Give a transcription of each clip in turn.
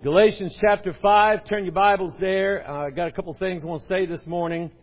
Galatians chapter 5. Turn your Bibles there. I got a couple things I want to say this morning.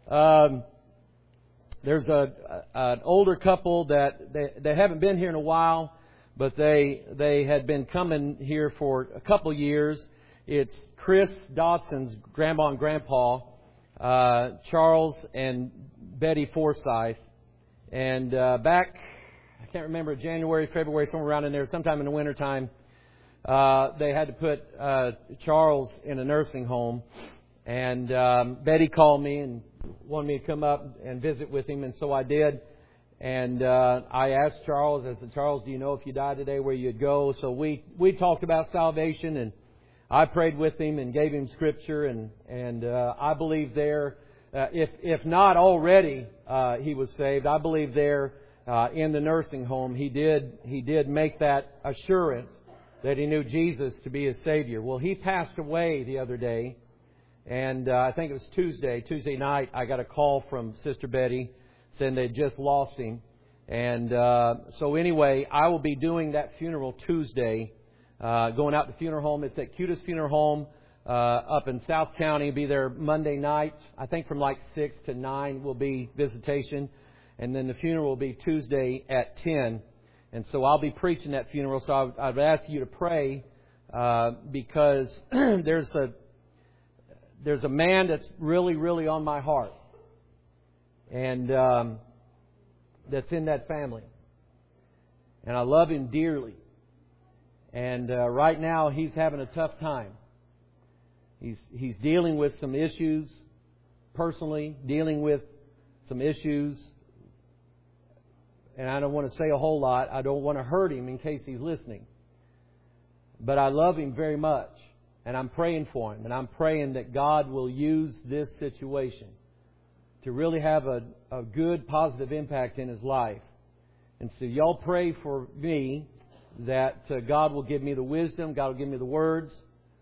There's an older couple that they haven't been here in a while, but they had been coming here for a couple years. It's Chris Dodson's grandma and grandpa, Charles and Betty Forsyth. And back, I can't remember, January, February, somewhere around in there, sometime in the wintertime, they had to put Charles in a nursing home. And Betty called me and wanted me to come up and visit with him, and so I did. And I asked Charles, I said, Charles, do you know if you died today where you'd go? So we talked about salvation, and I prayed with him and gave him Scripture, and I believe there, if not already he was saved, I believe there in the nursing home he did make that assurance that he knew Jesus to be his Savior. Well, he passed away the other day, and I think it was Tuesday night, I got a call from Sister Betty saying they just lost him. And so anyway, I will be doing that funeral Tuesday, going out to the funeral home. It's at Cutis Funeral Home up in South County. Be there Monday night. I think from like 6 to 9 will be visitation. And then the funeral will be Tuesday at 10. And so I'll be preaching that funeral. So I'd ask you to pray because there's a man that's really, really on my heart, and that's in that family, and I love him dearly. And right now he's having a tough time. He's dealing with some issues personally, dealing with some issues. And I don't want to say a whole lot. I don't want to hurt him in case he's listening. But I love him very much. And I'm praying for him. And I'm praying that God will use this situation to really have a good, positive impact in his life. And so y'all pray for me that God will give me the wisdom, God will give me the words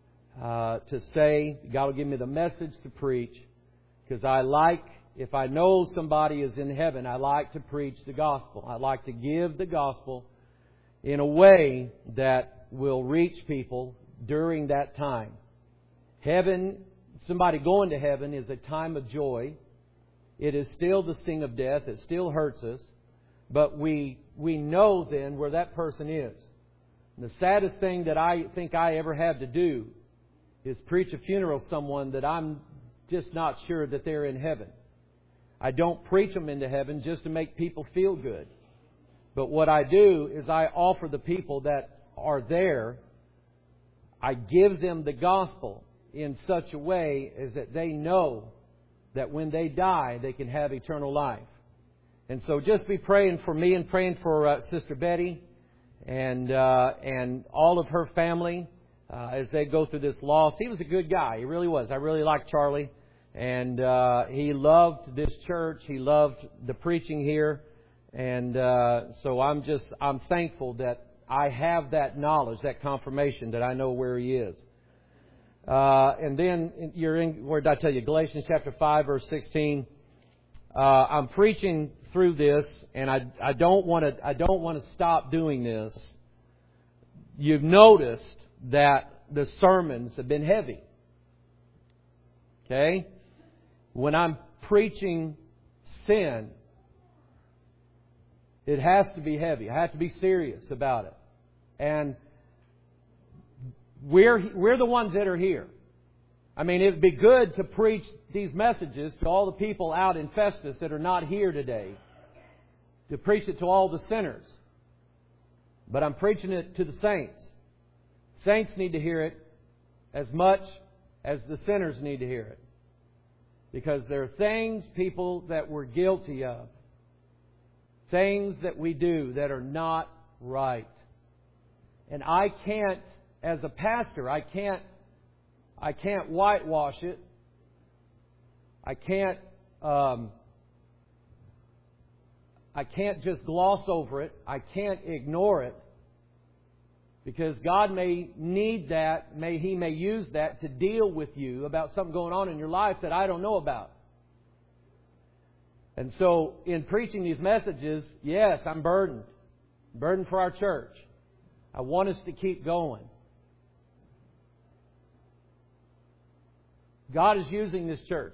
to say, God will give me the message to preach. Because if I know somebody is in heaven, I like to preach the gospel. I like to give the gospel in a way that will reach people during that time. Heaven, somebody going to heaven is a time of joy. It is still the sting of death. It still hurts us. But we know then where that person is. And the saddest thing that I think I ever have to do is preach a funeral of someone that I'm just not sure that they're in heaven. I don't preach them into heaven just to make people feel good. But what I do is I offer the people that are there, I give them the gospel in such a way as that they know that when they die, they can have eternal life. And so just be praying for me and praying for Sister Betty and all of her family as they go through this loss. He was a good guy. He really was. I really liked Charlie. And he loved this church. He loved the preaching here. And so I'm thankful that I have that knowledge, that confirmation that I know where he is. And then where did I tell you? Galatians chapter 5, verse 16. I'm preaching through this, and I don't want to stop doing this. You've noticed that the sermons have been heavy. Okay? When I'm preaching sin, it has to be heavy. I have to be serious about it. And we're the ones that are here. I mean, it'd be good to preach these messages to all the people out in Festus that are not here today. To preach it to all the sinners. But I'm preaching it to the saints. Saints need to hear it as much as the sinners need to hear it. Because there are things, people, that we're guilty of. Things that we do that are not right. And I can't, as a pastor, I can't whitewash it. I can't just gloss over it. I can't ignore it. Because God may need that, He may use that to deal with you about something going on in your life that I don't know about. And so, in preaching these messages, yes, I'm burdened. Burdened for our church. I want us to keep going. God is using this church.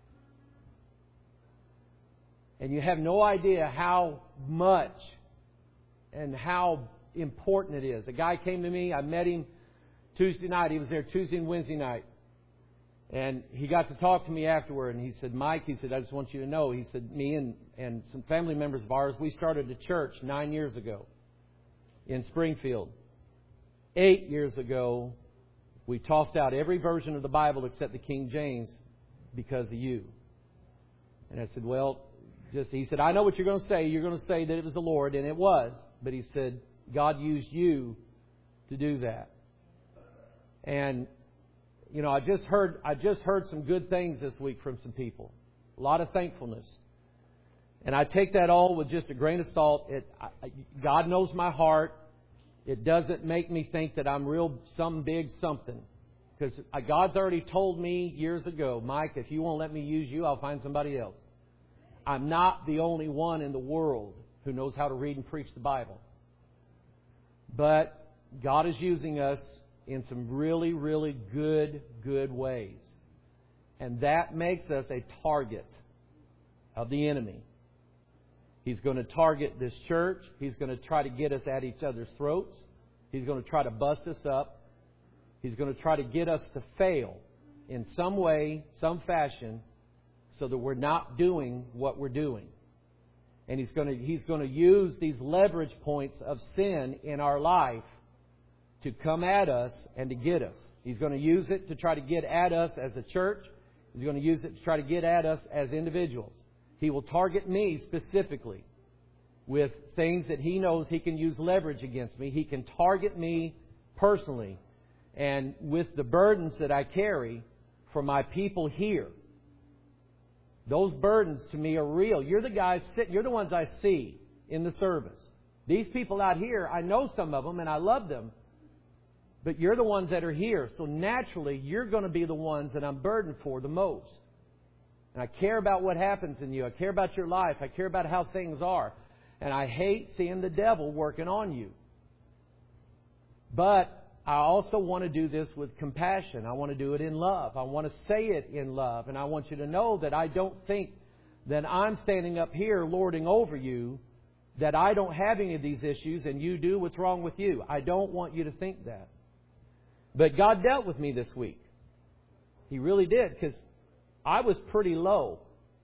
And you have no idea how much and how important it is. A guy came to me. I met him Tuesday night. He was there Tuesday and Wednesday night. And he got to talk to me afterward. And he said, Mike, he said, I just want you to know. He said, me and some family members of ours, we started a church 9 years ago in Springfield. 8 years ago, we tossed out every version of the Bible except the King James because of you. And I said, well, he said, I know what you're going to say. You're going to say that it was the Lord, and it was. But he said, God used you to do that. And, you know, I just heard some good things this week from some people. A lot of thankfulness. And I take that all with just a grain of salt. God knows my heart. It doesn't make me think that I'm some big something. Because God's already told me years ago, Mike, if you won't let me use you, I'll find somebody else. I'm not the only one in the world who knows how to read and preach the Bible. But God is using us in some really, really good ways. And that makes us a target of the enemy. He's going to target this church. He's going to try to get us at each other's throats. He's going to try to bust us up. He's going to try to get us to fail in some way, some fashion, so that we're not doing what we're doing. And He's going to use these leverage points of sin in our life to come at us and to get us. He's going to use it to try to get at us as a church. He's going to use it to try to get at us as individuals. He will target me specifically with things that he knows he can use leverage against me. He can target me personally and with the burdens that I carry for my people here. Those burdens to me are real. You're the ones I see in the service. These people out here, I know some of them and I love them. But you're the ones that are here. So naturally, you're going to be the ones that I'm burdened for the most. And I care about what happens in you. I care about your life. I care about how things are. And I hate seeing the devil working on you. But I also want to do this with compassion. I want to do it in love. I want to say it in love. And I want you to know that I don't think that I'm standing up here lording over you, that I don't have any of these issues and you do. What's wrong with you? I don't want you to think that. But God dealt with me this week. He really did, because I was pretty low.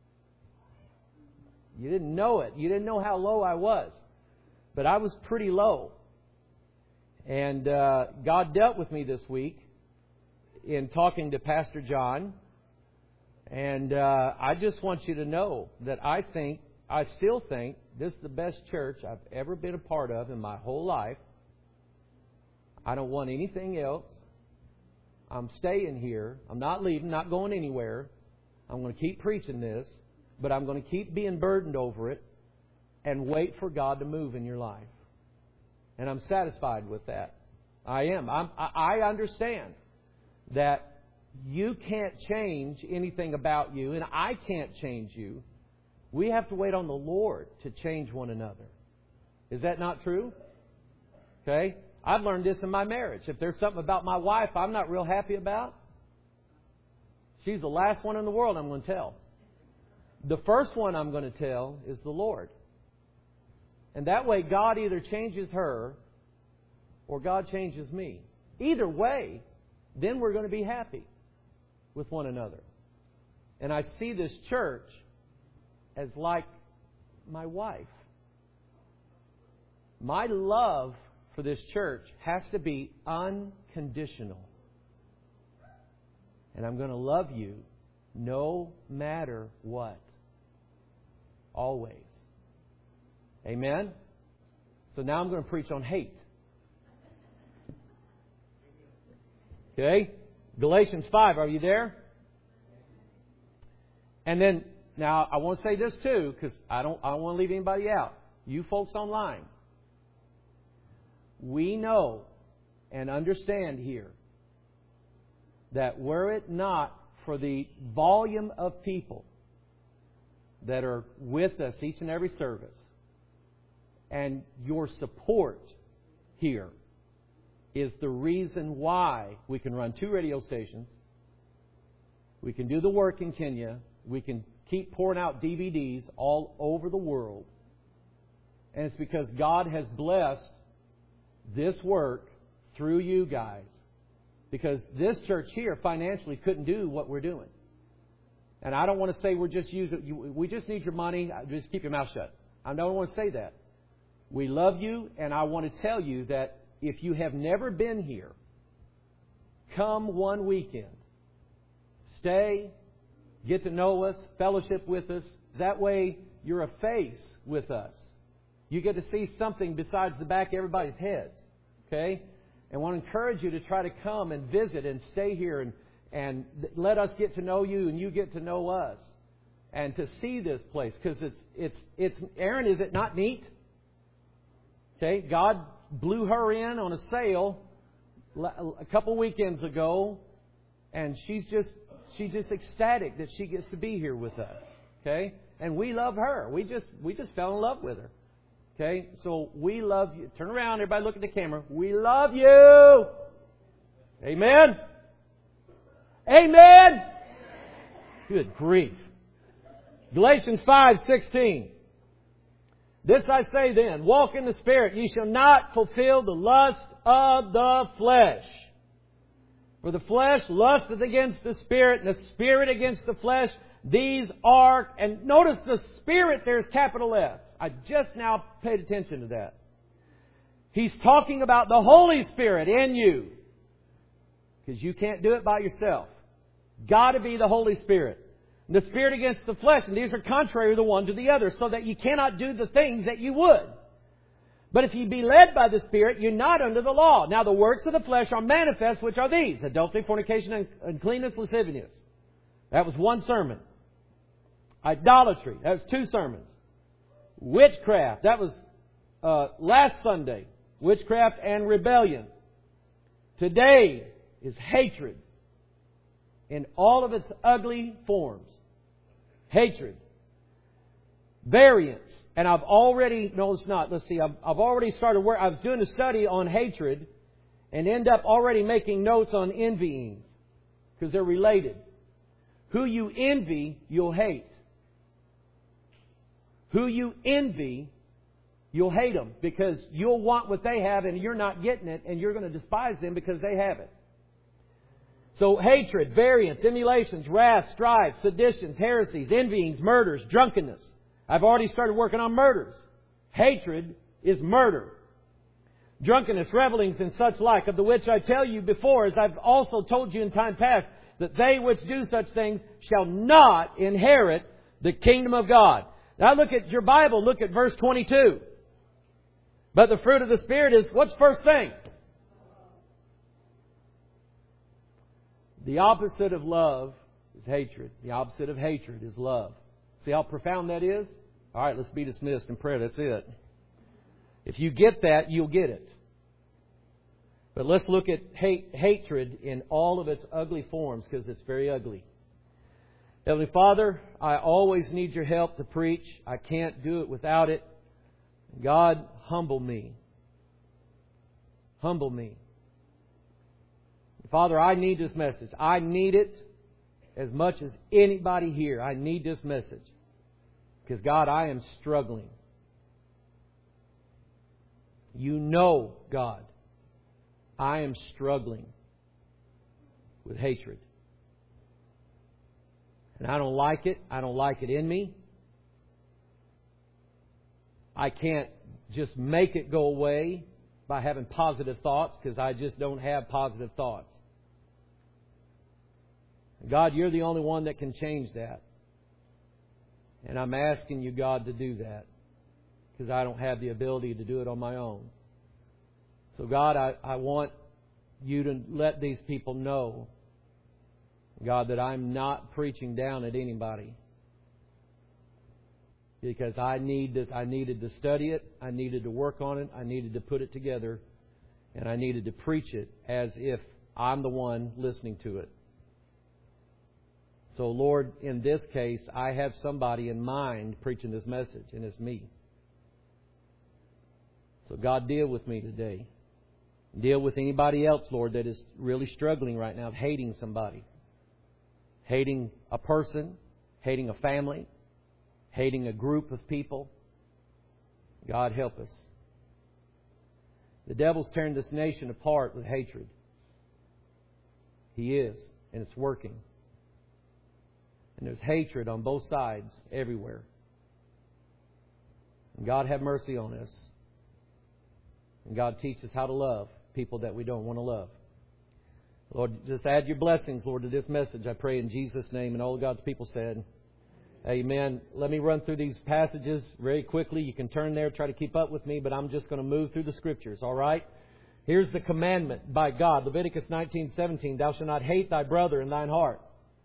You didn't know it. You didn't know how low I was. But I was pretty low. And God dealt with me this week in talking to Pastor John. And I just want you to know that I still think this is the best church I've ever been a part of in my whole life. I don't want anything else. I'm staying here. I'm not leaving, not going anywhere. I'm going to keep preaching this, but I'm going to keep being burdened over it and wait for God to move in your life. And I'm satisfied with that. I am. I understand that you can't change anything about you, and I can't change you. We have to wait on the Lord to change one another. Is that not true? Okay? I've learned this in my marriage. If there's something about my wife I'm not real happy about, she's the last one in the world I'm going to tell. The first one I'm going to tell is the Lord. And that way God either changes her or God changes me. Either way, then we're going to be happy with one another. And I see this church as like my wife. My love for this church has to be unconditional. And I'm going to love you no matter what. Always. Amen? So now I'm going to preach on hate. Okay? Galatians 5, are you there? And then, now I want to say this too, because I don't want to leave anybody out. You folks online. We know and understand here that were it not for the volume of people that are with us each and every service and your support here is the reason why we can run 2 radio stations, We can do the work in Kenya. We can keep pouring out DVDs all over the world. And it's because God has blessed this work through you guys. Because this church here financially couldn't do what we're doing. And I don't want to say we just need your money. Just keep your mouth shut. I don't want to say that. We love you, and I want to tell you that if you have never been here, come one weekend. Stay, get to know us, fellowship with us. That way, you're a face with us. You get to see something besides the back of everybody's heads. Okay? And I want to encourage you to try to come and visit and stay here and let us get to know you and you get to know us. And to see this place. Because it's Aaron, is it not neat? Okay? God blew her in on a sale a couple weekends ago. And she's just ecstatic that she gets to be here with us. Okay? And we love her. We just fell in love with her. Okay? So we love you. Turn around, everybody look at the camera. We love you. Amen? Amen? Good grief. Galatians 5:16. This I say then, walk in the Spirit, ye shall not fulfill the lust of the flesh. For the flesh lusteth against the Spirit, and the Spirit against the flesh. These are, and notice the Spirit there's capital S. I just now paid attention to that. He's talking about the Holy Spirit in you. Because you can't do it by yourself. Got to be the Holy Spirit. The Spirit against the flesh, and these are contrary the one to the other, so that you cannot do the things that you would. But if you be led by the Spirit, you're not under the law. Now the works of the flesh are manifest, which are these: adultery, fornication, uncleanness, lasciviousness. That was one sermon. Idolatry. That was two sermons. Witchcraft. That was last Sunday. Witchcraft and rebellion. Today is hatred in all of its ugly forms. Hatred. Variance. And I've already, no it's not, let's see, I've already started work. I was doing a study on hatred and end up already making notes on envyings. Because they're related. Who you envy, you'll hate. Who you envy, you'll hate them. Because you'll want what they have and you're not getting it, and you're going to despise them because they have it. So hatred, variance, emulations, wrath, strife, seditions, heresies, envyings, murders, drunkenness. I've already started working on murders. Hatred is murder. Drunkenness, revelings, and such like, of the which I tell you before, as I've also told you in time past, that they which do such things shall not inherit the kingdom of God. Now look at your Bible, look at verse 22. But the fruit of the Spirit is, what's the first thing? The opposite of love is hatred. The opposite of hatred is love. See how profound that is? All right, let's be dismissed in prayer. That's it. If you get that, you'll get it. But let's look at hatred in all of its ugly forms, because it's very ugly. Heavenly Father, I always need your help to preach. I can't do it without it. God, humble me. Humble me. Father, I need this message. I need it as much as anybody here. I need this message. Because, God, I am struggling. You know, God, I am struggling with hatred. And I don't like it. I don't like it in me. I can't just make it go away by having positive thoughts, because I just don't have positive thoughts. God, you're the only one that can change that. And I'm asking you, God, to do that, because I don't have the ability to do it on my own. So, God, I want you to let these people know, God, that I'm not preaching down at anybody. Because I needed to study it. I needed to work on it. I needed to put it together. And I needed to preach it as if I'm the one listening to it. So, Lord, in this case, I have somebody in mind preaching this message, and it's me. So, God, deal with me today. Deal with anybody else, Lord, that is really struggling right now, hating somebody. hating a person, hating a family, hating a group of people. God help us. The devil's tearing this nation apart with hatred. He is, and it's working. And there's hatred on both sides, everywhere. And God have mercy on us. And God teach us how to love people that we don't want to love. Lord, just add your blessings, Lord, to this message. I pray in Jesus' name. And all God's people said, amen. Let me run through these passages very quickly. You can turn there, try to keep up with me, but I'm just going to move through the Scriptures, all right? Here's the commandment by God. Leviticus 19:17, thou shalt not hate thy brother in thine heart.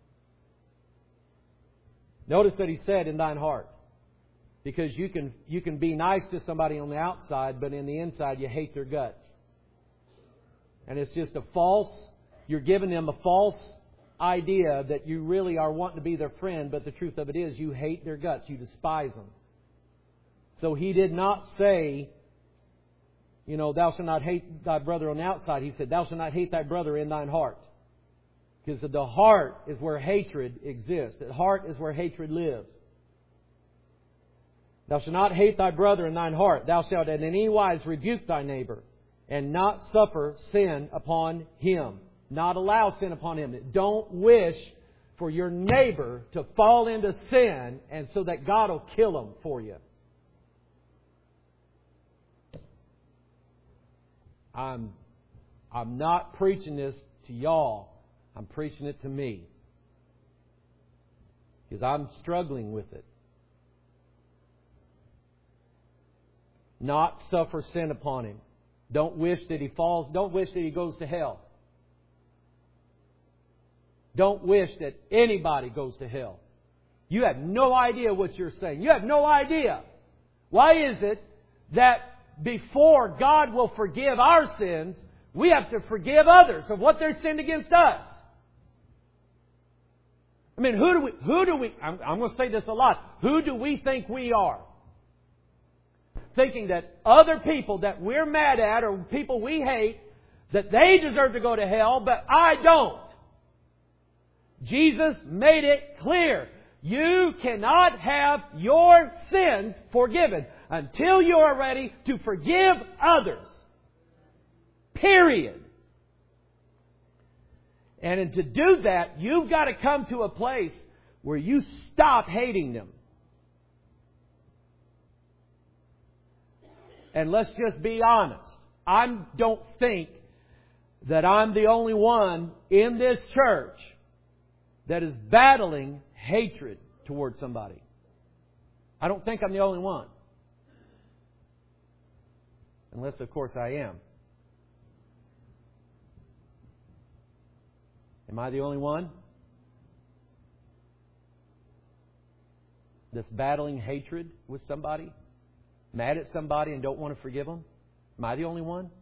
Notice that He said in thine heart. Because you can be nice to somebody on the outside, but in the inside you hate their guts. And it's just you're giving them a false idea that you really are wanting to be their friend, but the truth of it is you hate their guts, you despise them. So He did not say, thou shalt not hate thy brother on the outside. He said, thou shalt not hate thy brother in thine heart. Because the heart is where hatred exists. The heart is where hatred lives. Thou shalt not hate thy brother in thine heart. Thou shalt in any wise rebuke thy neighbor, and not suffer sin upon him. Not allow sin upon him. Don't wish for your neighbor to fall into sin, and so that God will kill him for you. I'm not preaching this to y'all. I'm preaching it to me. Because I'm struggling with it. Not suffer sin upon him. Don't wish that he falls. Don't wish that he goes to hell. Don't wish that anybody goes to hell. You have no idea what you're saying. You have no idea. Why is it that before God will forgive our sins, we have to forgive others of what they've sinned against us? I mean, who do we, I'm going to say this a lot, who do we think we are? Thinking that other people that we're mad at or people we hate, that they deserve to go to hell, but I don't. Jesus made it clear. You cannot have your sins forgiven until you are ready to forgive others. Period. And to do that, you've got to come to a place where you stop hating them. And let's just be honest. I don't think that I'm the only one in this church that is battling hatred towards somebody. I don't think I'm the only one. Unless, of course, I am. Am I the only one that's battling hatred with somebody? Mad at somebody and don't want to forgive them? Am I the only one?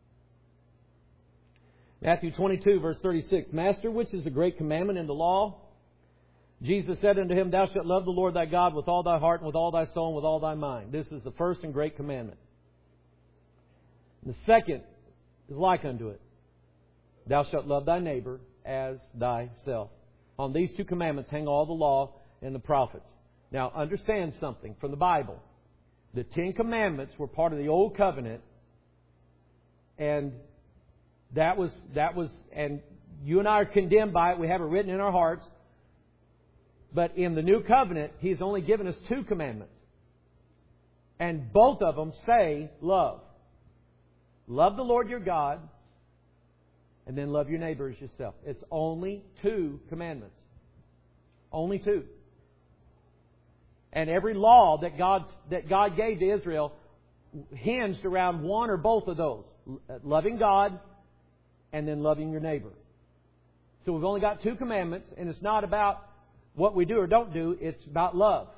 Matthew 22, verse 36. Master, which is the great commandment in the law? Jesus said unto him, Thou shalt love the Lord thy God with all thy heart and with all thy soul and with all thy mind. This is the first and great commandment. And the second is like unto it. Thou shalt love thy neighbor as thyself. On these two commandments hang all the law and the prophets. Now understand something from the Bible. The 10 Commandments were part of the Old Covenant, and that was, and you and I are condemned by it. We have it written in our hearts. But in the New Covenant, He's only given us 2 commandments. And both of them say love. Love the Lord your God, and then love your neighbor as yourself. It's only 2 commandments. Only 2. And every law that God gave to Israel hinged around one or both of those. Loving God and then loving your neighbor. So we've only got 2 commandments, and it's not about what we do or don't do. It's about love.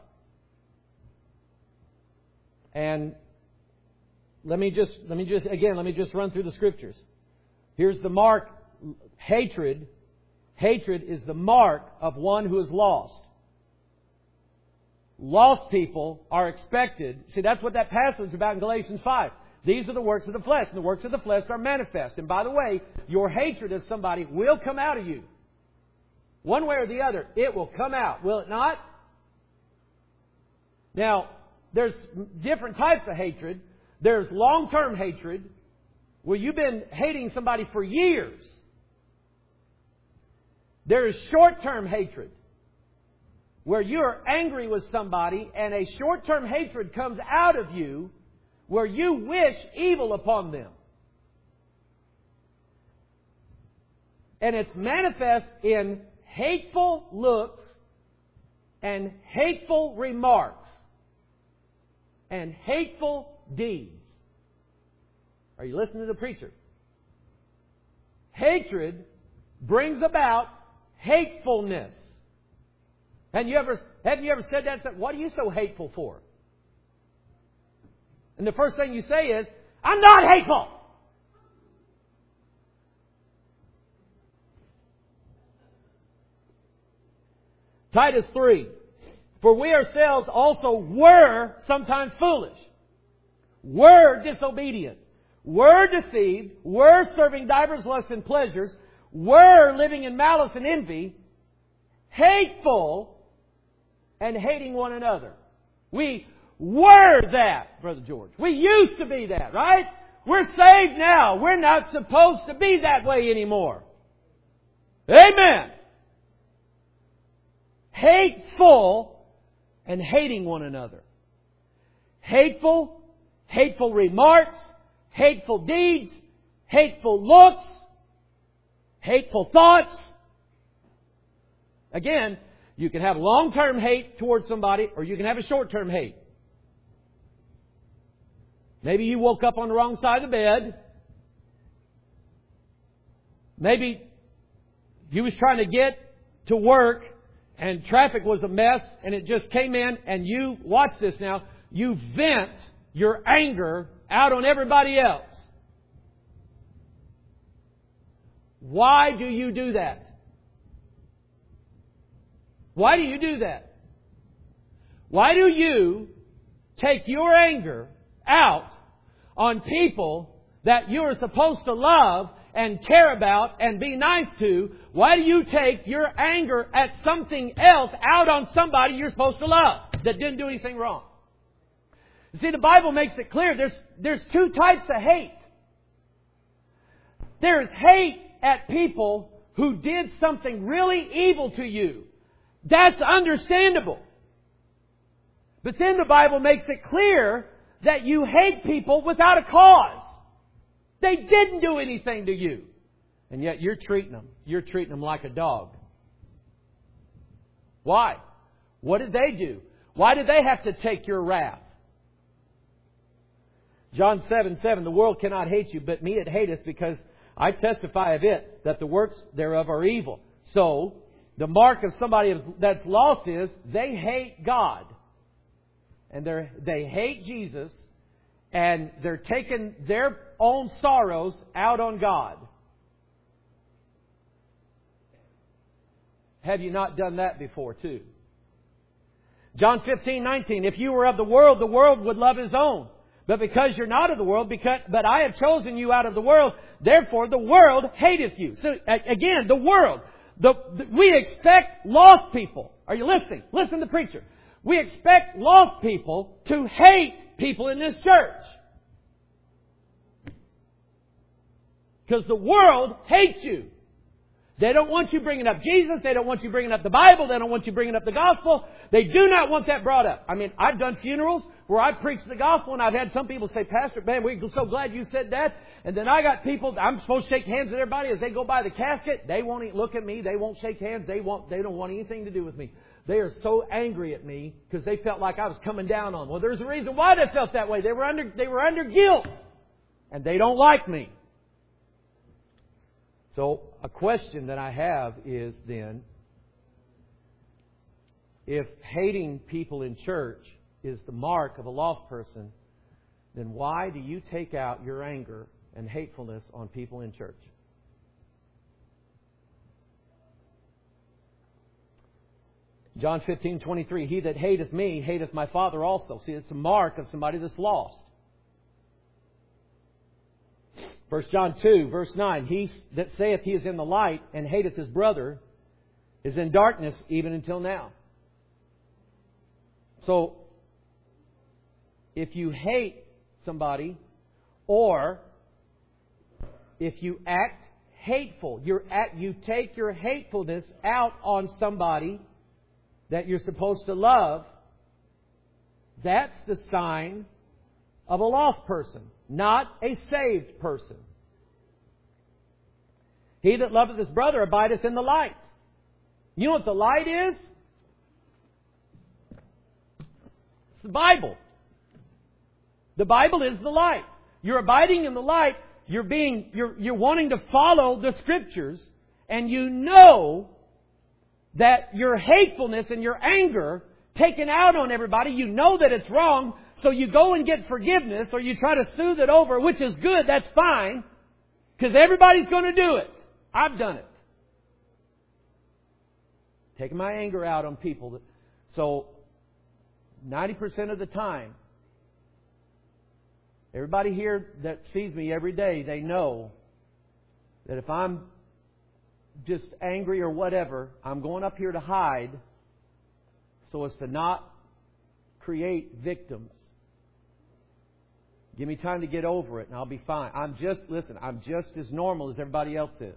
And let me just run through the Scriptures. Here's the mark. Hatred is the mark of one who is lost. Lost people are expected. See, that's what that passage is about in Galatians 5. These are the works of the flesh, and the works of the flesh are manifest. And by the way, your hatred of somebody will come out of you. One way or the other, it will come out, will it not? Now, there's different types of hatred. There's long-term hatred, where you've been hating somebody for years. There is short-term hatred, where you're angry with somebody and a short-term hatred comes out of you where you wish evil upon them. And it's manifest in hateful looks and hateful remarks and hateful deeds. Are you listening to the preacher? Hatred brings about hatefulness. Have you ever said that? Said, what are you so hateful for? And the first thing you say is, I'm not hateful. Titus 3. For we ourselves also were sometimes foolish, were disobedient, were deceived, were serving divers lusts and pleasures, were living in malice and envy, hateful, and hating one another. We were that, Brother George. We used to be that, right? We're saved now. We're not supposed to be that way anymore. Amen. Hateful and hating one another. Hateful remarks, hateful deeds, hateful looks, hateful thoughts. Again, you can have long-term hate towards somebody, or you can have a short-term hate. Maybe you woke up on the wrong side of the bed. Maybe you was trying to get to work and traffic was a mess and it just came in and you, watch this now, you vent your anger out on everybody else. Why do you do that? Why do you do that? Why do you take your anger out on people that you are supposed to love and care about and be nice to? Why do you take your anger at something else out on somebody you're supposed to love that didn't do anything wrong? You see, the Bible makes it clear there's two types of hate. There's hate at people who did something really evil to you. That's understandable. But then the Bible makes it clear that you hate people without a cause. They didn't do anything to you. And yet you're treating them. You're treating them like a dog. Why? What did they do? Why did they have to take your wrath? John 7:7, the world cannot hate you, but me it hateth, because I testify of it, that the works thereof are evil. So, the mark of somebody that's lost is they hate God. And they hate Jesus. And they're taking their own sorrows out on God. Have you not done that before too? John 15:19, if you were of the world would love his own. But because you're not of the world, but I have chosen you out of the world, therefore the world hateth you. So again, the world. We expect lost people. Are you listening? Listen to the preacher. We expect lost people to hate people in this church. Because the world hates you. They don't want you bringing up Jesus. They don't want you bringing up the Bible. They don't want you bringing up the gospel. They do not want that brought up. I mean, I've done funerals where I preached the gospel and I've had some people say, Pastor, man, we're so glad you said that. And then I got people, I'm supposed to shake hands with everybody as they go by the casket. They won't even look at me. They won't shake hands. They don't want anything to do with me. They are so angry at me because they felt like I was coming down on them. Well, there's a reason why they felt that way. They were under guilt. And they don't like me. So, a question that I have is then, if hating people in church is the mark of a lost person, then why do you take out your anger and hatefulness on people in church? John 15:23, he that hateth me hateth my Father also. See, it's a mark of somebody that's lost. 1 John 2, verse 9, he that saith he is in the light and hateth his brother is in darkness even until now. So, if you hate somebody, or if you act hateful, you take your hatefulness out on somebody that you're supposed to love, that's the sign of a lost person, not a saved person. He that loveth his brother abideth in the light. You know what the light is? It's the Bible. The Bible is the light. You're abiding in the light. You're wanting to follow the Scriptures, and you know that your hatefulness and your anger taken out on everybody, you know that it's wrong, so you go and get forgiveness, or you try to soothe it over, which is good, that's fine, because everybody's going to do it. I've done it. Taking my anger out on people. So, 90% of the time, everybody here that sees me every day, they know that if I'm just angry or whatever, I'm going up here to hide so as to not create victims. Give me time to get over it and I'll be fine. I'm just as normal as everybody else is.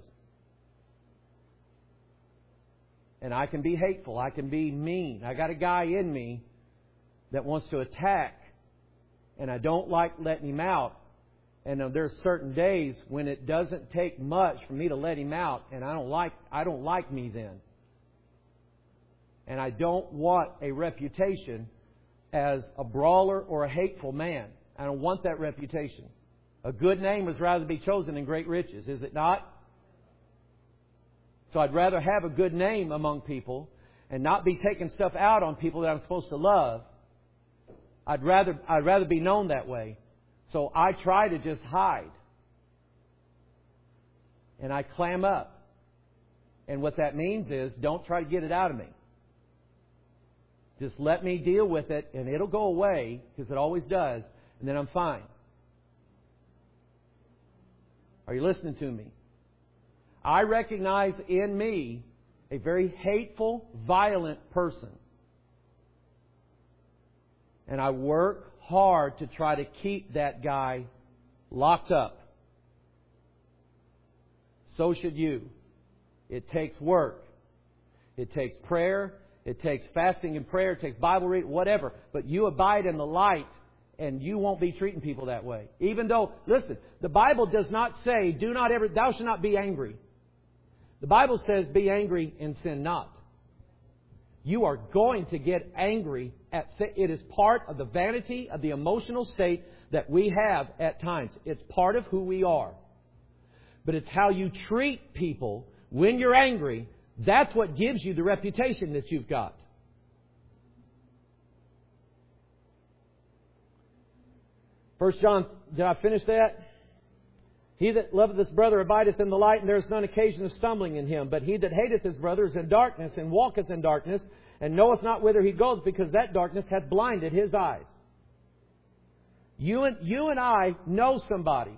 And I can be hateful. I can be mean. I got a guy in me that wants to attack. And I don't like letting him out. And there's certain days when it doesn't take much for me to let him out. And I don't like me then. And I don't want a reputation as a brawler or a hateful man. I don't want that reputation. A good name is rather be chosen than great riches, is it not? So I'd rather have a good name among people and not be taking stuff out on people that I'm supposed to love. I'd rather be known that way. So I try to just hide. And I clam up. And what that means is don't try to get it out of me. Just let me deal with it and it'll go away, because it always does, and then I'm fine. Are you listening to me? I recognize in me a very hateful, violent person. And I work hard to try to keep that guy locked up. So should you. It takes work. It takes prayer. It takes fasting and prayer. It takes Bible reading, whatever. But you abide in the light and you won't be treating people that way. Even though, listen, the Bible does not say, thou shalt not be angry. The Bible says, be angry and sin not. You are going to get angry. It is part of the vanity of the emotional state that we have at times. It's part of who we are. But it's how you treat people when you're angry. That's what gives you the reputation that you've got. 1 John, did I finish that? He that loveth his brother abideth in the light, and there is none occasion of stumbling in him. But he that hateth his brother is in darkness, and walketh in darkness, and knoweth not whither he goeth, because that darkness hath blinded his eyes. You and I know somebody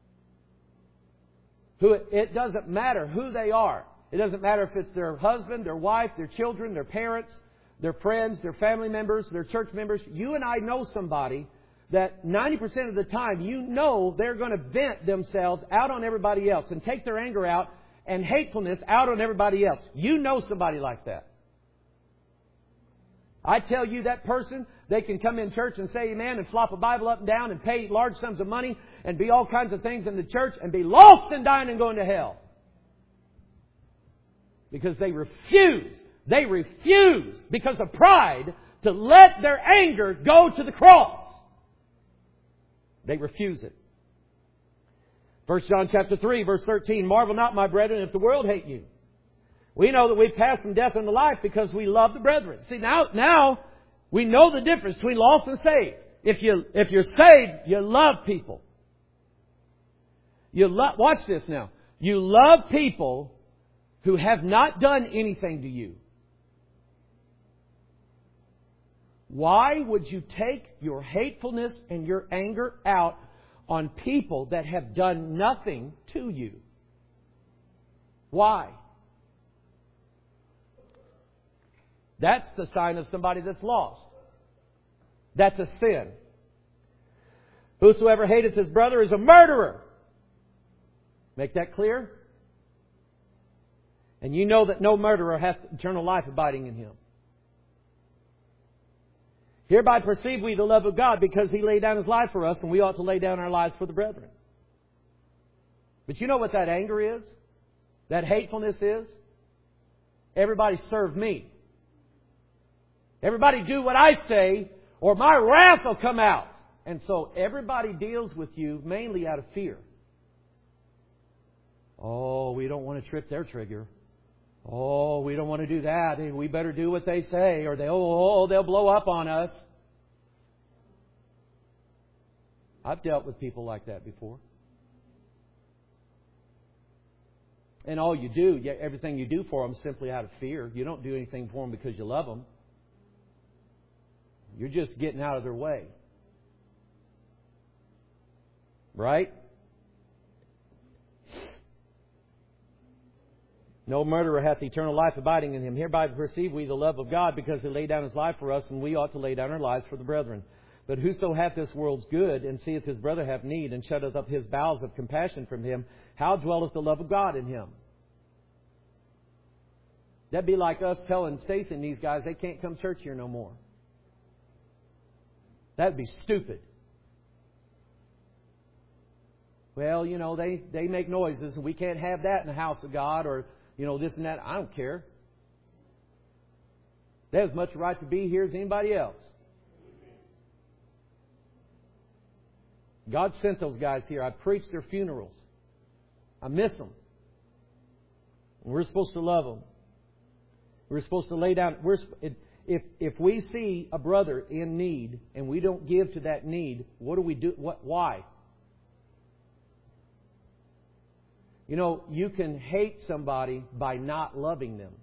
who it doesn't matter who they are. It doesn't matter if it's their husband, their wife, their children, their parents, their friends, their family members, their church members. You and I know somebody that 90% of the time you know they're going to vent themselves out on everybody else and take their anger out and hatefulness out on everybody else. You know somebody like that. I tell you, that person, they can come in church and say amen and flop a Bible up and down and pay large sums of money and be all kinds of things in the church and be lost and dying and going to hell. Because they refuse because of pride to let their anger go to the cross. They refuse it. 1 John chapter 3, verse 13, marvel not, my brethren, if the world hate you. We know that we've passed from death unto life because we love the brethren. See, now we know the difference between lost and saved. If you're saved, you love people. Watch this now. You love people who have not done anything to you. Why would you take your hatefulness and your anger out on people that have done nothing to you? Why? That's the sign of somebody that's lost. That's a sin. Whosoever hateth his brother is a murderer. Make that clear? And you know that no murderer hath eternal life abiding in him. Hereby perceive we the love of God, because He laid down His life for us, and we ought to lay down our lives for the brethren. But you know what that anger is? That hatefulness is? Everybody serve me. Everybody do what I say, or my wrath will come out. And so everybody deals with you mainly out of fear. Oh, we don't want to trip their trigger. Oh, we don't want to do that. We better do what they say, or they'll blow up on us. I've dealt with people like that before. And all you do, everything you do for them is simply out of fear. You don't do anything for them because you love them. You're just getting out of their way. Right? No murderer hath eternal life abiding in him. Hereby perceive we the love of God, because He laid down His life for us, and we ought to lay down our lives for the brethren. But whoso hath this world's good, and seeth his brother have need, and shutteth up his bowels of compassion from him, how dwelleth the love of God in him? That'd be like us telling Stacy and these guys they can't come to church here no more. That'd be stupid. Well, they make noises, and we can't have that in the house of God, or this and that. I don't care. They have as much right to be here as anybody else. God sent those guys here. I preached their funerals. I miss them. And we're supposed to love them. We're supposed to lay down. If we see a brother in need and we don't give to that need, what do we do? Why? You can hate somebody by not loving them.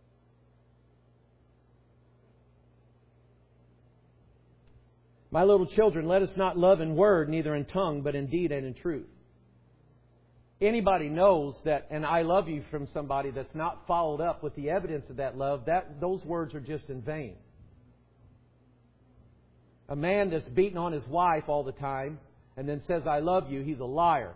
My little children, let us not love in word, neither in tongue, but in deed and in truth. Anybody knows that an I love you from somebody that's not followed up with the evidence of that love, those words are just in vain. A man that's beating on his wife all the time and then says, I love you, he's a liar.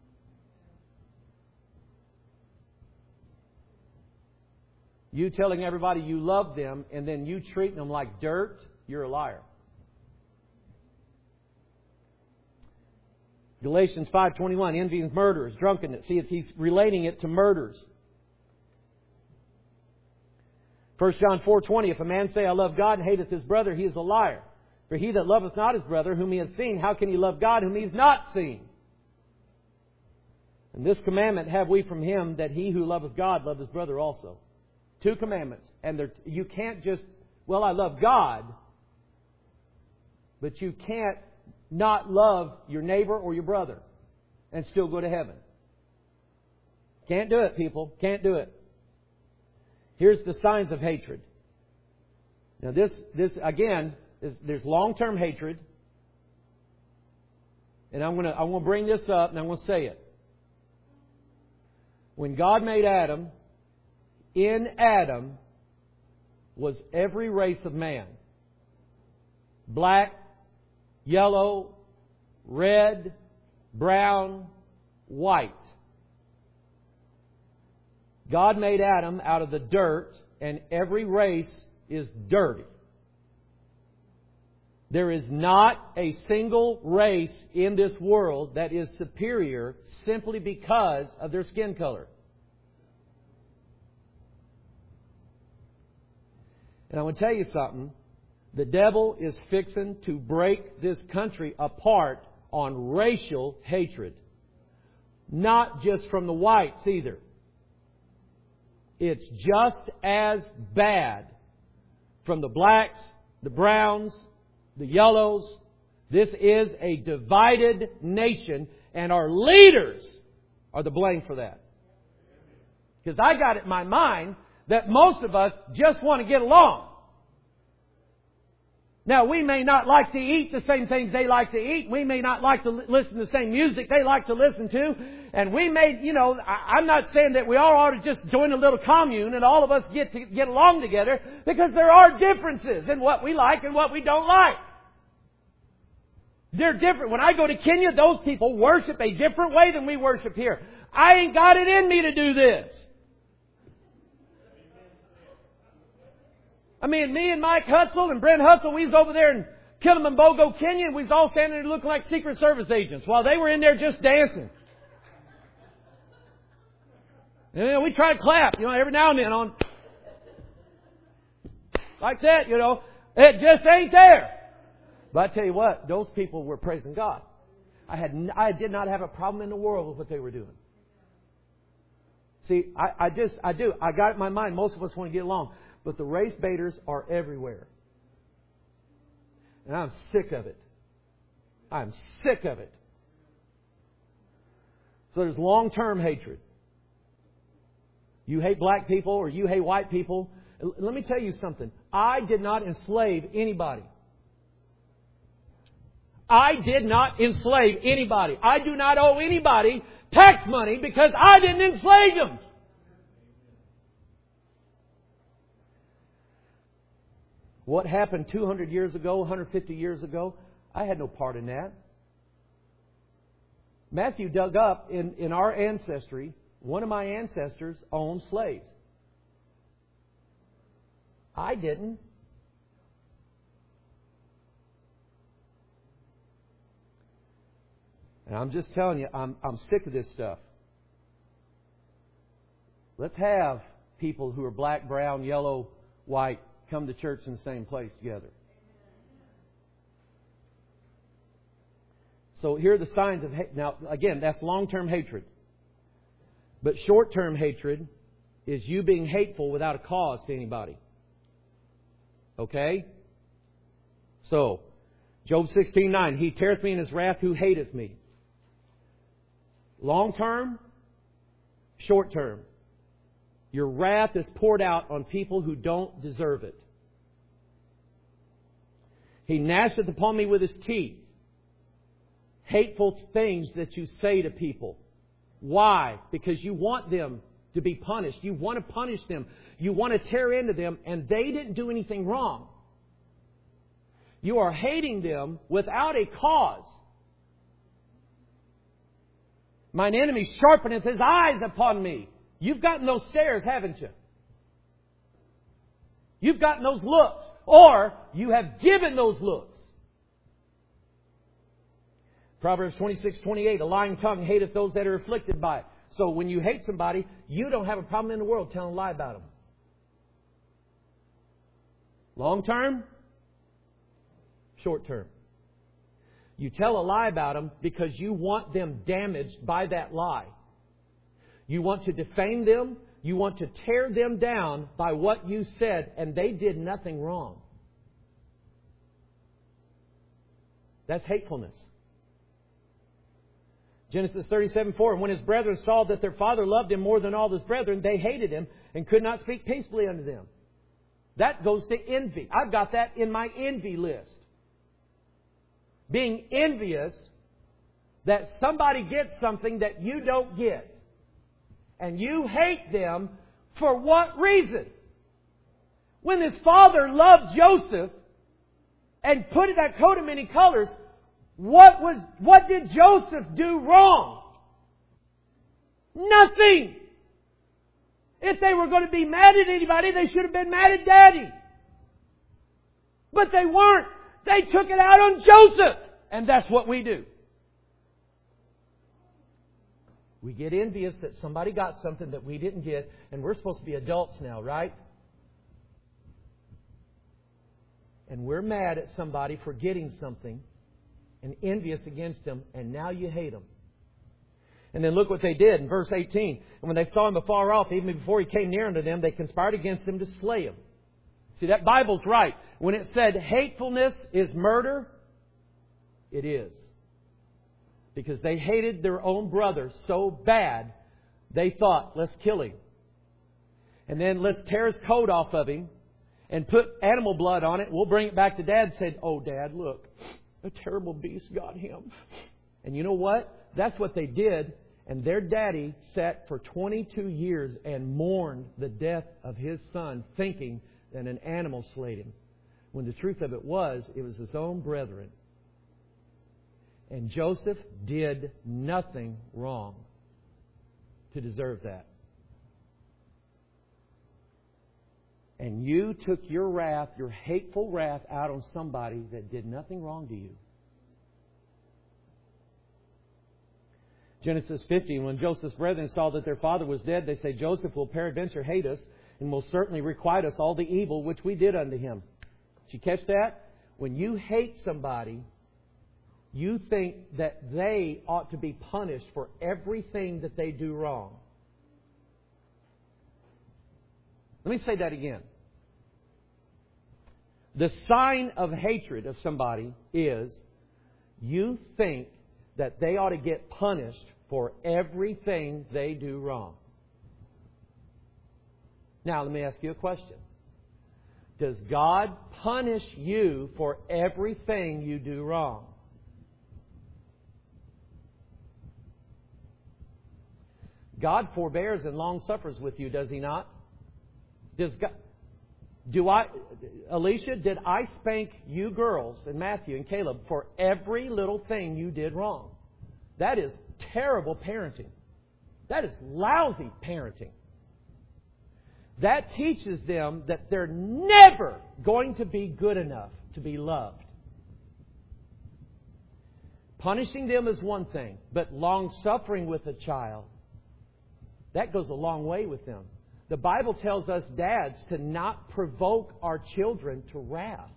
You telling everybody you love them and then you treating them like dirt, you're a liar. Galatians 5:21, envyings, murders, drunkenness. See, he's relating it to murders. 1 John 4:20, if a man say, I love God, and hateth his brother, he is a liar. For he that loveth not his brother, whom he hath seen, how can he love God, whom he hath not seen? And this commandment have we from him, that he who loveth God love his brother also. 2 commandments. And you can't just, I love God, but you can't not love your neighbor or your brother and still go to heaven. Can't do it, people. Can't do it. Here's the signs of hatred. Now this again, there's long-term hatred. And I'm going to bring this up and I'm going to say it. When God made Adam, in Adam was every race of man. Black, yellow, red, brown, white. God made Adam out of the dirt, and every race is dirty. There is not a single race in this world that is superior simply because of their skin color. And I want to tell you something. The devil is fixing to break this country apart on racial hatred. Not just from the whites either. It's just as bad from the blacks, the browns, the yellows. This is a divided nation, and our leaders are the blame for that. Because I got it in my mind that most of us just want to get along. Now, we may not like to eat the same things they like to eat. We may not like to listen to the same music they like to listen to. And we may, I'm not saying that we all ought to just join a little commune and all of us get along together, because there are differences in what we like and what we don't like. They're different. When I go to Kenya, those people worship a different way than we worship here. I ain't got it in me to do this. I mean, me and Mike Hutzel and Brent Hutzel, we was over there in Kilimanjaro, Kenya, and we was all standing there looking like Secret Service agents while they were in there just dancing. And we try to clap, every now and then on like that, It just ain't there. But I tell you what, those people were praising God. I did not have a problem in the world with what they were doing. See, I do. I got it in my mind. Most of us want to get along. But the race baiters are everywhere. And I'm sick of it. I'm sick of it. So there's long-term hatred. You hate black people or you hate white people. Let me tell you something. I did not enslave anybody. I did not enslave anybody. I do not owe anybody tax money because I didn't enslave them. What happened 200 years ago, 150 years ago, I had no part in that. Matthew dug up in our ancestry, one of my ancestors owned slaves. I didn't. And I'm just telling you, I'm sick of this stuff. Let's have people who are black, brown, yellow, white come to church in the same place together. So here are the signs of hate. Now, again, that's long-term hatred. But short-term hatred is you being hateful without a cause to anybody. Okay? So, Job 16:9, He teareth me in His wrath who hateth me. Long-term, short-term. Your wrath is poured out on people who don't deserve it. He gnasheth upon me with His teeth. Hateful things that you say to people. Why? Because you want them to be punished. You want to punish them. You want to tear into them, and they didn't do anything wrong. You are hating them without a cause. Mine enemy sharpeneth his eyes upon me. You've gotten those stares, haven't you? You've gotten those looks. Or you have given those looks. Proverbs 26:28, a lying tongue hateth those that are afflicted by it. So when you hate somebody, you don't have a problem in the world telling a lie about them. Long term, short term. You tell a lie about them because you want them damaged by that lie. You want to defame them. You want to tear them down by what you said, and they did nothing wrong. That's hatefulness. Genesis 37:4, and when his brethren saw that their father loved him more than all his brethren, they hated him and could not speak peaceably unto them. That goes to envy. I've got that in my envy list. Being envious that somebody gets something that you don't get. And you hate them for what reason? When his father loved Joseph and put that coat of many colors, what did Joseph do wrong? Nothing. If they were going to be mad at anybody, they should have been mad at Daddy. But they weren't. They took it out on Joseph. And that's what we do. We get envious that somebody got something that we didn't get, and we're supposed to be adults now, right? And we're mad at somebody for getting something and envious against them, and now you hate them. And then look what they did in verse 18. And when they saw him afar off, even before he came near unto them, they conspired against him to slay him. See, that Bible's right. When it said hatefulness is murder, it is. Because they hated their own brother so bad, they thought, let's kill him. And then let's tear his coat off of him. and put animal blood on it. We'll bring it back to Dad and say, "Oh, Dad, look, a terrible beast got him." And you know what? That's what they did. And their daddy sat for 22 years and mourned the death of his son, thinking that an animal slayed him. When the truth of it was his own brethren. And Joseph did nothing wrong to deserve that. And you took your wrath, your hateful wrath, out on somebody that did nothing wrong to you. Genesis 50, when Joseph's brethren saw that their father was dead, they say, "Joseph will peradventure hate us, and will certainly requite us all the evil which we did unto him." Did you catch that? When you hate somebody, you think that they ought to be punished for everything that they do wrong. Let me say that again. The sign of hatred of somebody is you think that they ought to get punished for everything they do wrong. Now, let me ask you a question. Does God punish you for everything you do wrong? God forbears and long suffers with you, does He not? Alicia, did I spank you girls and Matthew and Caleb for every little thing you did wrong? That is terrible parenting. That is lousy parenting. That teaches them that they're never going to be good enough to be loved. Punishing them is one thing, but long-suffering with a child, that goes a long way with them. The Bible tells us dads to not provoke our children to wrath.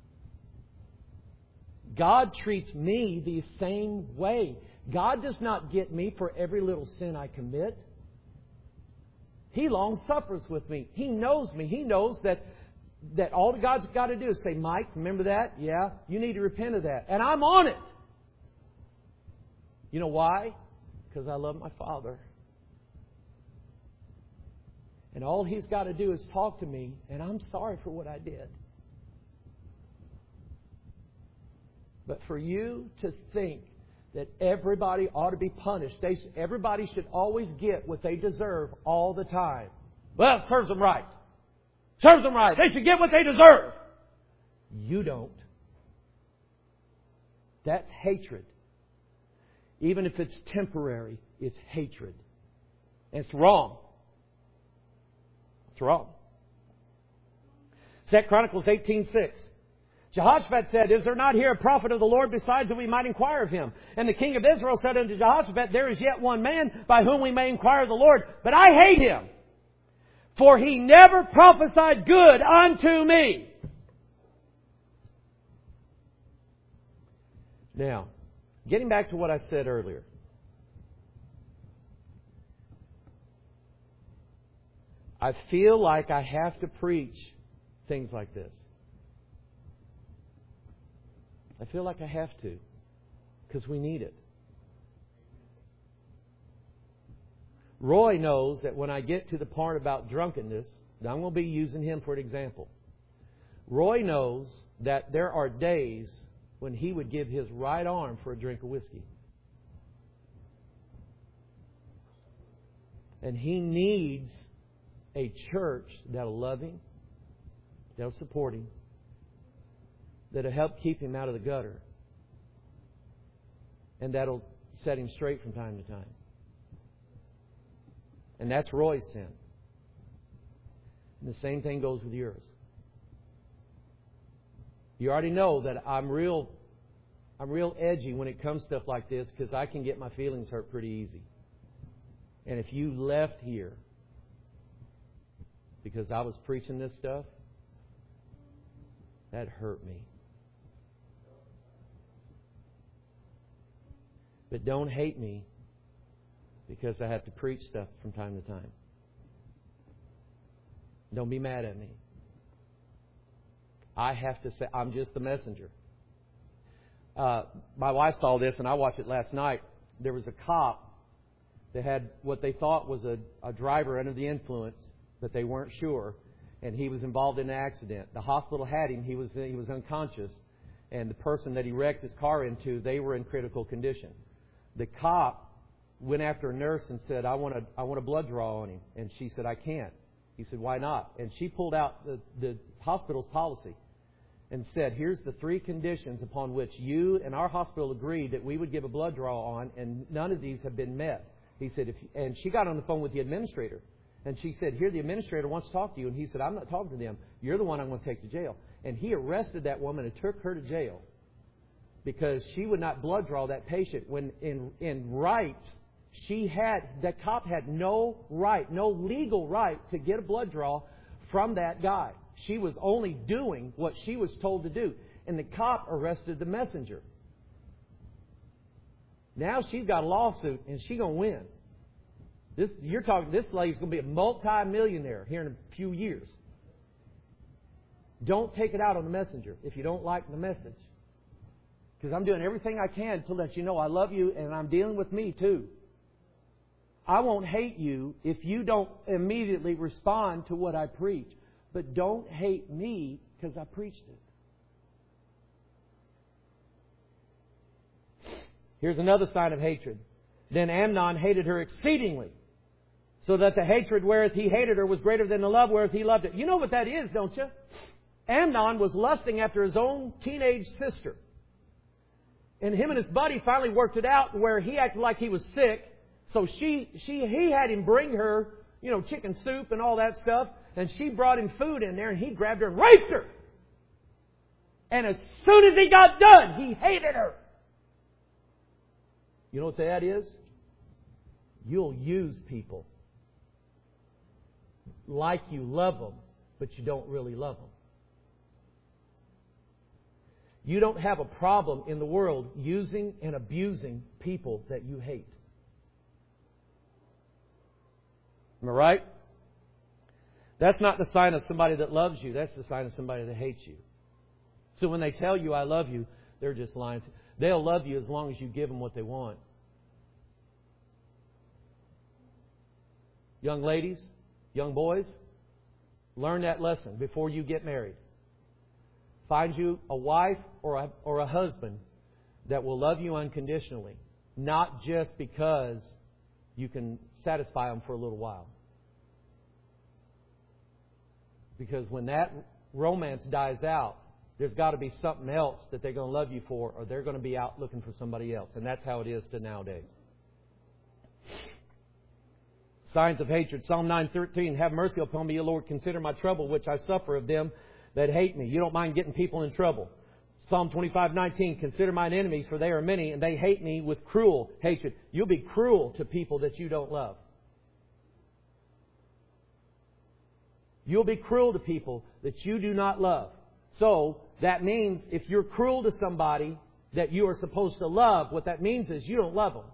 God treats me the same way. God does not get me for every little sin I commit. He long suffers with me. He knows me. He knows that all God's got to do is say, "Mike, remember that? Yeah, you need to repent of that." And I'm on it. You know why? Because I love my Father. And all He's got to do is talk to me, and I'm sorry for what I did. But for you to think that everybody ought to be punished, everybody should always get what they deserve all the time. Well, it serves them right. Serves them right. They should get what they deserve. You don't. That's hatred. Even if it's temporary, it's hatred. And it's wrong. It's wrong. 2 Chronicles 18:6. Jehoshaphat said, "Is there not here a prophet of the Lord besides that we might inquire of him?" And the king of Israel said unto Jehoshaphat, "There is yet one man by whom we may inquire of the Lord, but I hate him, for he never prophesied good unto me." Now, getting back to what I said earlier. I feel like I have to preach things like this. I feel like I have to, because we need it. Roy knows that when I get to the part about drunkenness, I'm going to be using him for an example. Roy knows that there are days when he would give his right arm for a drink of whiskey. And he needs a church that'll love him, that'll support him, that'll help keep him out of the gutter, and that'll set him straight from time to time. And that's Roy's sin. And the same thing goes with yours. You already know that I'm real edgy when it comes to stuff like this, because I can get my feelings hurt pretty easy. And if you left here because I was preaching this stuff, that hurt me. But don't hate me because I have to preach stuff from time to time. Don't be mad at me. I have to say, I'm just the messenger. My wife saw this, and I watched it last night. There was a cop that had what they thought was a driver under the influence, but they weren't sure. and he was involved in an accident. The hospital had him. He was unconscious. And the person that he wrecked his car into, they were in critical condition. The cop went after a nurse and said, I want a blood draw on him. And she said, I can't. He said, why not? And she pulled out the hospital's policy and said, here's the 3 conditions upon which you and our hospital agreed that we would give a blood draw on, and none of these have been met. He said, and she got on the phone with the administrator. And she said, here, the administrator wants to talk to you. And he said, I'm not talking to them. You're the one I'm going to take to jail. And he arrested that woman and took her to jail because she would not blood draw that patient when in rights, that cop had no right, no legal right to get a blood draw from that guy. She was only doing what she was told to do. And the cop arrested the messenger. Now she's got a lawsuit and she's going to win. This lady's going to be a multi-millionaire here in a few years. Don't take it out on the messenger if you don't like the message. Because I'm doing everything I can to let you know I love you, and I'm dealing with me too. I won't hate you if you don't immediately respond to what I preach. But don't hate me because I preached it. Here's another sign of hatred. Then Amnon hated her exceedingly, so that the hatred wherewith he hated her was greater than the love wherewith he loved her. You know what that is, don't you? Amnon was lusting after his own teenage sister. And him and his buddy finally worked it out where he acted like he was sick. So he had him bring her, chicken soup and all that stuff. And she brought him food in there and he grabbed her and raped her. And as soon as he got done, he hated her. You know what that is? You'll use people like you love them, but you don't really love them. You don't have a problem in the world using and abusing people that you hate. Am I right? That's not the sign of somebody that loves you. That's the sign of somebody that hates you. So when they tell you, I love you, they're just lying. They'll love you as long as you give them what they want. Young ladies, young boys, learn that lesson before you get married. Find you a wife or a husband that will love you unconditionally, not just because you can satisfy them for a little while. Because when that romance dies out, there's got to be something else that they're going to love you for, or they're going to be out looking for somebody else. And that's how it is to nowadays. Signs of hatred. Psalm 9:13. Have mercy upon me, O Lord. Consider my trouble, which I suffer of them that hate me. You don't mind getting people in trouble. Psalm 25:19. Consider mine enemies, for they are many, and they hate me with cruel hatred. You'll be cruel to people that you don't love. You'll be cruel to people that you do not love. So, that means if you're cruel to somebody that you are supposed to love, what that means is you don't love them.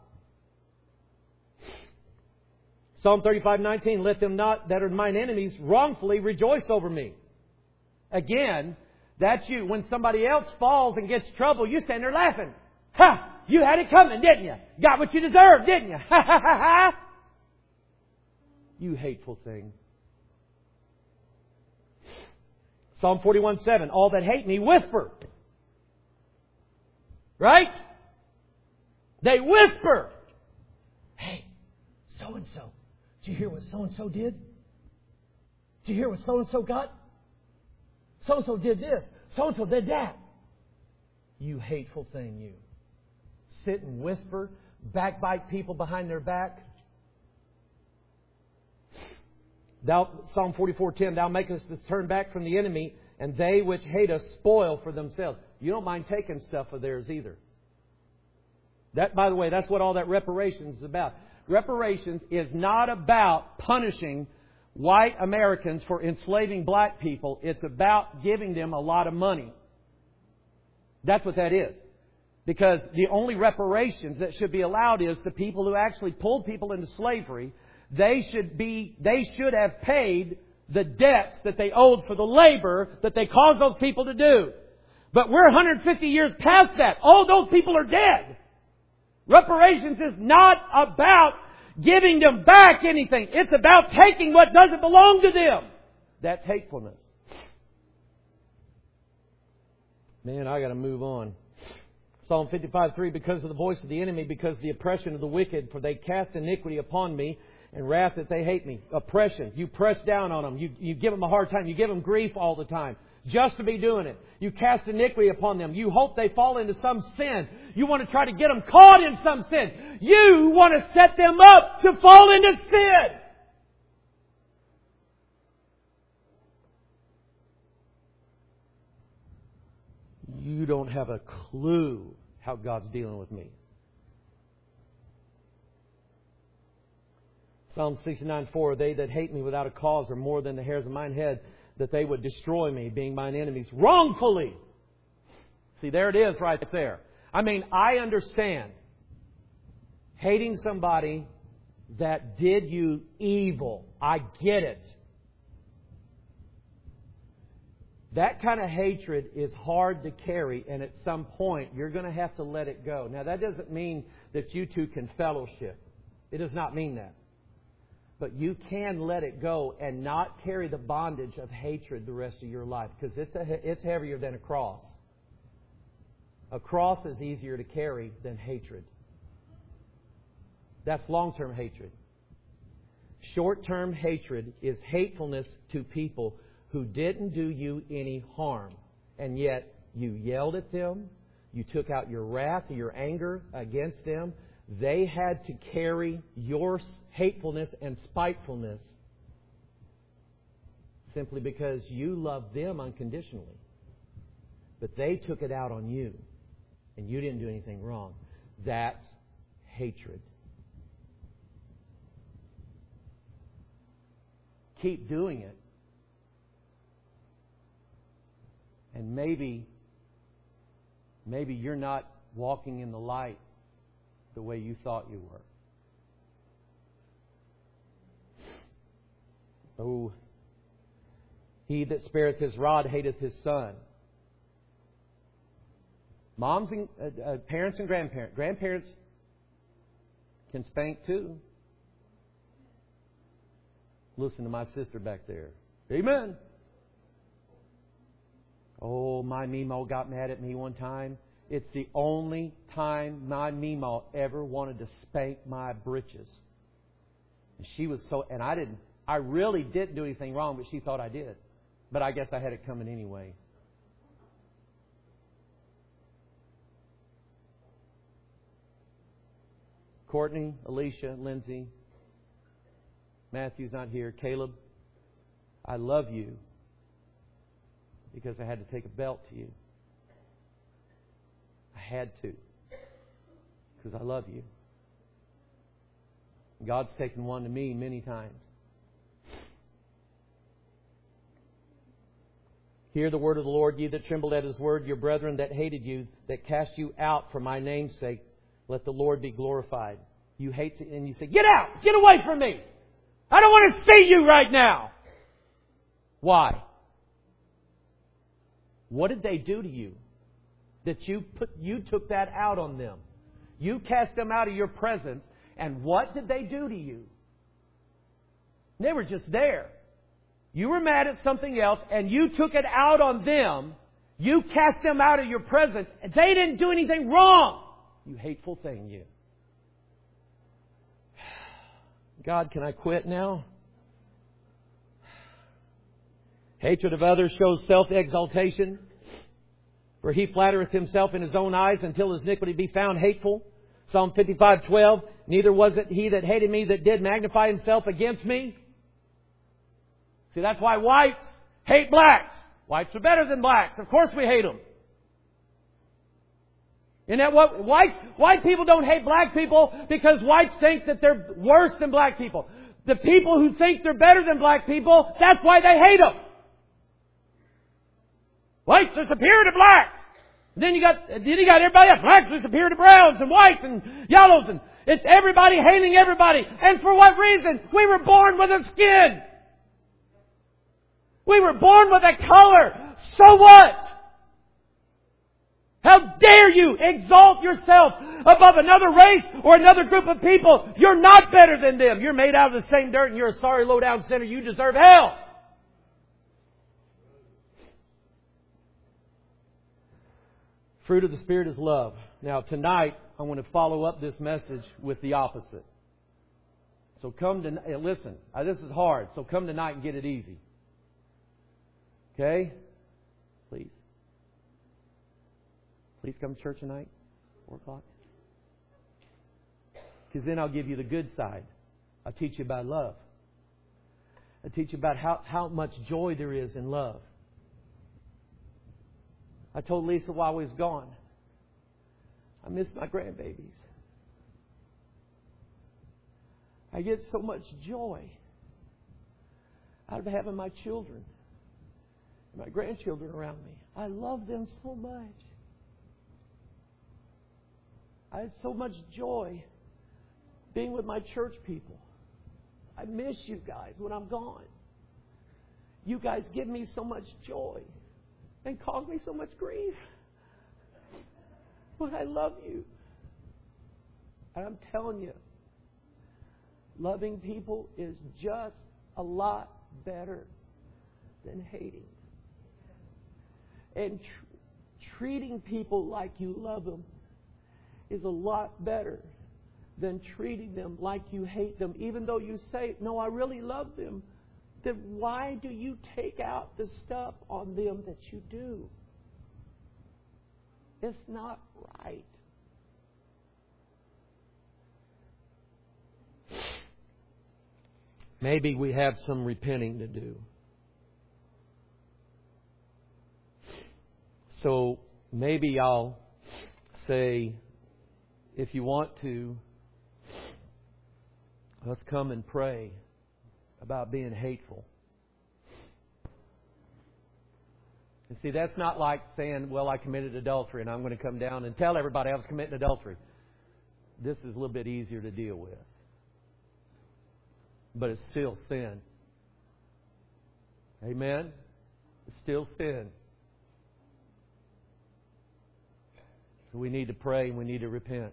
Psalm 35:19. Let them not that are mine enemies wrongfully rejoice over me. Again, that's you. When somebody else falls and gets trouble, you stand there laughing. Ha! You had it coming, didn't you? Got what you deserved, didn't you? Ha ha ha ha! You hateful thing. Psalm 41:7. All that hate me whisper. Right? They whisper. Hey, so-and-so. Did you hear what so-and-so did? Did you hear what so-and-so got? So-and-so did this. So-and-so did that. You hateful thing, you. Sit and whisper. Backbite people behind their back. Psalm 44:10. Thou makest us turn back from the enemy, and they which hate us spoil for themselves. You don't mind taking stuff of theirs either. That, by the way, that's what all that reparations is about. Reparations is not about punishing white Americans for enslaving black people. It's about giving them a lot of money. That's what that is. Because the only reparations that should be allowed is the people who actually pulled people into slavery. They should have paid the debts that they owed for the labor that they caused those people to do. But we're 150 years past that. All those people are dead. Reparations is not about giving them back anything. It's about taking what doesn't belong to them. That's hatefulness. Man, I got to move on. Psalm 55:3, because of the voice of the enemy, because of the oppression of the wicked, for they cast iniquity upon me, and wrath that they hate me. Oppression. You press down on them. You give them a hard time. You give them grief all the time. Just to be doing it. You cast iniquity upon them. You hope they fall into some sin. You want to try to get them caught in some sin. You want to set them up to fall into sin. You don't have a clue how God's dealing with me. Psalm 69:4, they that hate me without a cause are more than the hairs of mine head, that they would destroy me, being mine enemies, wrongfully. See, there it is right there. I mean, I understand hating somebody that did you evil. I get it. That kind of hatred is hard to carry, and at some point you're going to have to let it go. Now, that doesn't mean that you two can fellowship. It does not mean that. But you can let it go and not carry the bondage of hatred the rest of your life, because it's heavier than a cross. A cross is easier to carry than hatred. That's long-term hatred. Short-term hatred is hatefulness to people who didn't do you any harm. And yet you yelled at them. You took out your wrath or your anger against them. They had to carry your hatefulness and spitefulness simply because you loved them unconditionally. But they took it out on you. And you didn't do anything wrong. That's hatred. Keep doing it. And maybe you're not walking in the light the way you thought you were. Oh, he that spareth his rod hateth his son. Moms and parents and grandparents. Grandparents can spank too. Listen to my sister back there. Amen. Oh, my Meemaw got mad at me one time. It's the only time my Meemaw ever wanted to spank my britches. And she was so, and I really didn't do anything wrong, but she thought I did. But I guess I had it coming anyway. Courtney, Alicia, Lindsay, Matthew's not here, Caleb, I love you because I had to take a belt to you. I had to because I love you. God's taken one to me many times. Hear the word of the Lord, ye that trembled at His word, your brethren that hated you, that cast you out for my name's sake. Let the Lord be glorified. You hate to, and you say, get out! Get away from me! I don't want to see you right now! Why? What did they do to you? That you took that out on them. You cast them out of your presence, and what did they do to you? They were just there. You were mad at something else, and you took it out on them. You cast them out of your presence. They didn't do anything wrong. You hateful thing, you. God, can I quit now? Hatred of others shows self-exaltation. For he flattereth himself in his own eyes until his iniquity be found hateful. Psalm 55:12. Neither was it he that hated me that did magnify himself against me. See, that's why whites hate blacks. Whites are better than blacks. Of course we hate them. Isn't that what white people don't hate black people because whites think that they're worse than black people. The people who think they're better than black people, that's why they hate them. Whites are superior to blacks. And then you got everybody else. Blacks are superior to browns and whites and yellows, and it's everybody hating everybody. And for what reason? We were born with a skin. We were born with a color. So what? How dare you exalt yourself above another race or another group of people? You're not better than them. You're made out of the same dirt and you're a sorry low-down sinner. You deserve hell. Fruit of the Spirit is love. Now, tonight, I want to follow up this message with the opposite. So listen, this is hard, so come tonight and get it easy. Okay? Please. Please come to church tonight, 4 o'clock. Because then I'll give you the good side. I'll teach you about love. I'll teach you about how much joy there is in love. I told Lisa while I was gone, I miss my grandbabies. I get so much joy out of having my children, my grandchildren around me. I love them so much. I had so much joy being with my church people. I miss you guys when I'm gone. You guys give me so much joy and cause me so much grief. But I love you. And I'm telling you, loving people is just a lot better than hating. And treating people like you love them is a lot better than treating them like you hate them. Even though you say, no, I really love them, then why do you take out the stuff on them that you do? It's not right. Maybe we have some repenting to do. So maybe I'll say, if you want to, let's come and pray about being hateful. And see, that's not like saying, well, I committed adultery and I'm going to come down and tell everybody I was committing adultery. This is a little bit easier to deal with. But it's still sin. Amen? It's still sin. So we need to pray and we need to repent.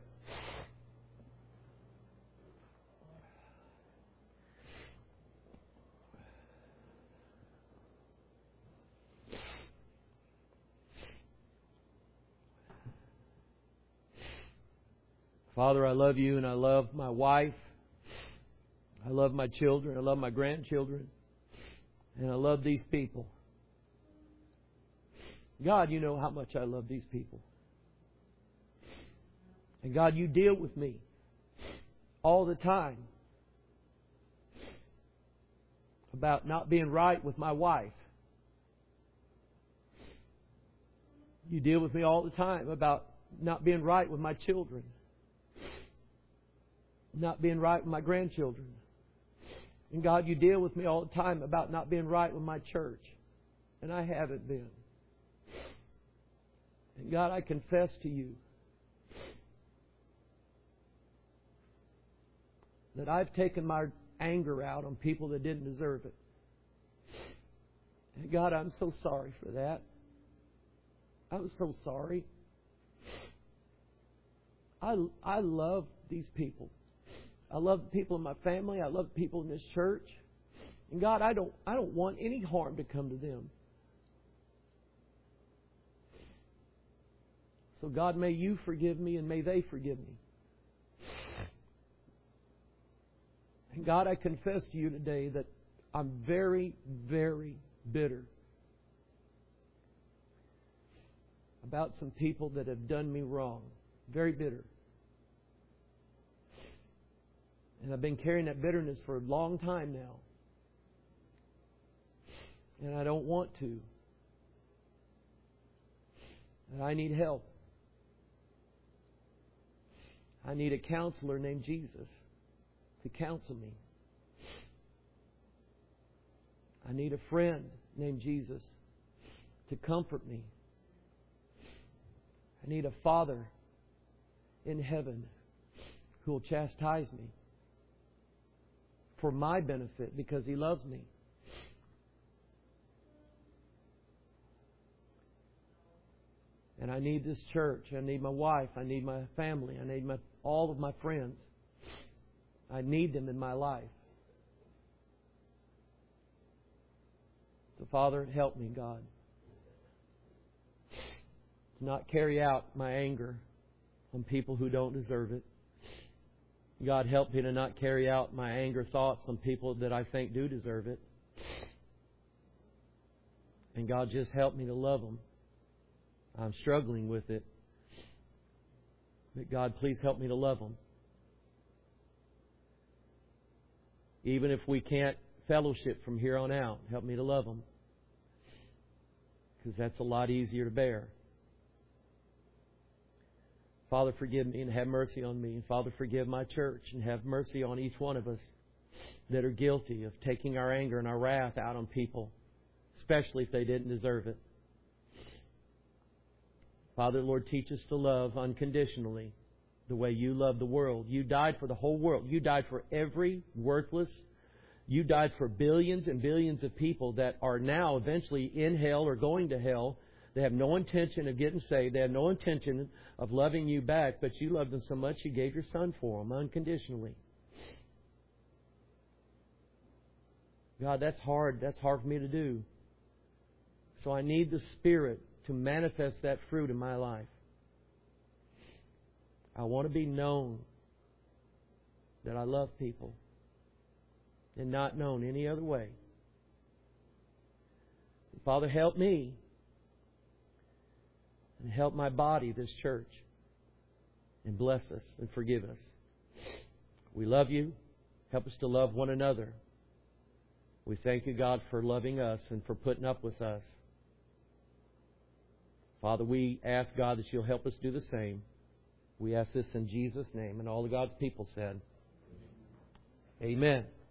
Father, I love you and I love my wife. I love my children. I love my grandchildren. And I love these people. God, you know how much I love these people. And God, you deal with me all the time about not being right with my wife. You deal with me all the time about not being right with my children. Not being right with my grandchildren. And God, you deal with me all the time about not being right with my church. And I haven't been. And God, I confess to you that I've taken my anger out on people that didn't deserve it. And God, I'm so sorry for that. I'm so sorry. I love these people. I love the people in my family. I love the people in this church. And God, I don't want any harm to come to them. So God, may you forgive me and may they forgive me. And God, I confess to you today that I'm very, very bitter about some people that have done me wrong. Very bitter. And I've been carrying that bitterness for a long time now. And I don't want to. And I need help. I need a counselor named Jesus to counsel me. I need a friend named Jesus to comfort me. I need a Father in heaven who will chastise me for my benefit because He loves me. And I need this church. I need my wife. I need my family. I need all of my friends. I need them in my life. So, Father, help me, God. not carry out my anger on people who don't deserve it. God, help me to not carry out my anger thoughts on people that I think do deserve it. And God, just help me to love them. I'm struggling with it. But God, please help me to love them. Even if we can't fellowship from here on out, help me to love them. Because that's a lot easier to bear. Father, forgive me and have mercy on me. And Father, forgive my church and have mercy on each one of us that are guilty of taking our anger and our wrath out on people, especially if they didn't deserve it. Father, Lord, teach us to love unconditionally the way You love the world. You died for the whole world. You died for every worthless. You died for billions and billions of people that are now eventually in hell or going to hell. They have no intention of getting saved. They have no intention of loving You back, but You loved them so much You gave Your Son for them unconditionally. God, that's hard. That's hard for me to do. So I need the Spirit to manifest that fruit in my life. I want to be known that I love people and not known any other way. Father, help me and help my body, this church, and bless us and forgive us. We love You. Help us to love one another. We thank You, God, for loving us and for putting up with us. Father, we ask, God, that You'll help us do the same. We ask this in Jesus' name. And all of God's people said, Amen.